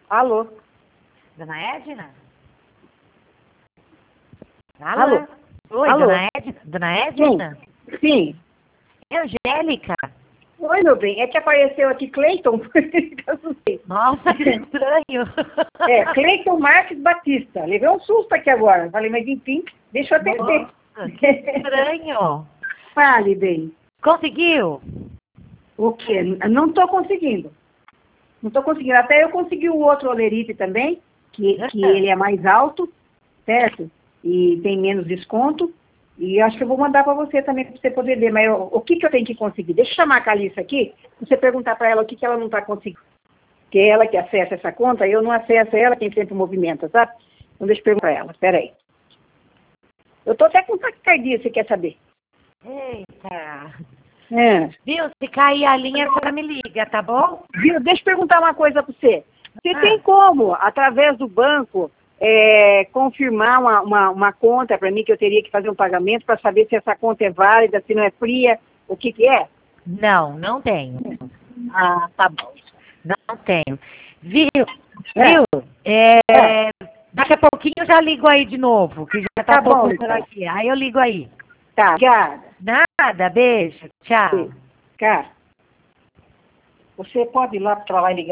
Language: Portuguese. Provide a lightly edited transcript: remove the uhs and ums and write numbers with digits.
Alô? Dona Edna? Alô? Oi, Alô? Dona Edna? Dona Edna? Sim. É Angélica? Oi, meu bem. É que apareceu aqui Cleiton. Eu assustei. Nossa, que estranho. Cleiton Marques Batista. Levei um susto aqui agora. Falei, mas enfim, deixa eu atender. Nossa, que estranho. Fale, bem. Conseguiu? O quê? Não estou conseguindo. Não estou conseguindo. Até eu consegui o outro olerite também, que ele é mais alto, certo? E tem menos desconto. E acho que eu vou mandar para você também, para você poder ver. Mas o que eu tenho que conseguir? Deixa eu chamar a Calissa aqui, pra você perguntar para ela o que ela não está conseguindo. Porque é ela que acessa essa conta, eu não acesso ela, quem sempre movimenta, sabe? Então deixa eu perguntar para ela. Espera aí. Eu estou até com taquicardia, você quer saber? Eita. É. Viu? Se cair a linha, a senhora me liga, tá bom? Viu? Deixa eu perguntar uma coisa para você. Você tem como, através do banco, confirmar uma conta para mim, que eu teria que fazer um pagamento para saber se essa conta é válida, se não é fria, o que é? Não, não tenho. Ah, tá bom. Não tenho. Viu? Daqui a pouquinho eu já ligo aí de novo, que já tá Tá bom, tocando então. aqui. Aí eu ligo aí. Tá, obrigada. Nada, beijo. Tchau. Cara, você pode ir lá para lá e ligar